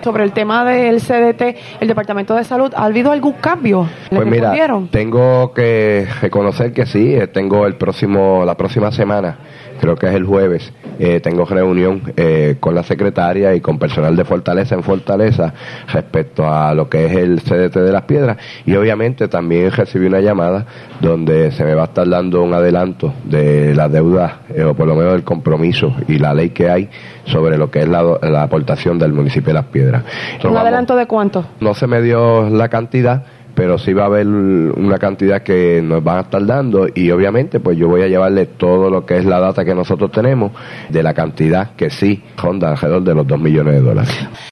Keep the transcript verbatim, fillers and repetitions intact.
sobre el tema del C D T, el Departamento de Salud, ¿ha habido algún cambio? Pues mira, tengo que reconocer que sí, tengo el próximo, la próxima semana, creo que es el jueves, eh, tengo reunión eh, con la secretaria y con personal de Fortaleza en Fortaleza respecto a lo que es el C D T de Las Piedras, y obviamente también recibí una llamada donde se me va a estar dando un adelanto de la deuda, eh, o por lo menos el compromiso y la ley que hay sobre lo que es la, la aportación del municipio de Las Piedras. ¿Un vamos, adelanto de cuánto? No se me dio la cantidad, pero sí va a haber una cantidad que nos van a estar dando, y obviamente pues yo voy a llevarle todo lo que es la data que nosotros tenemos de la cantidad que sí ronda alrededor de los dos millones de dólares.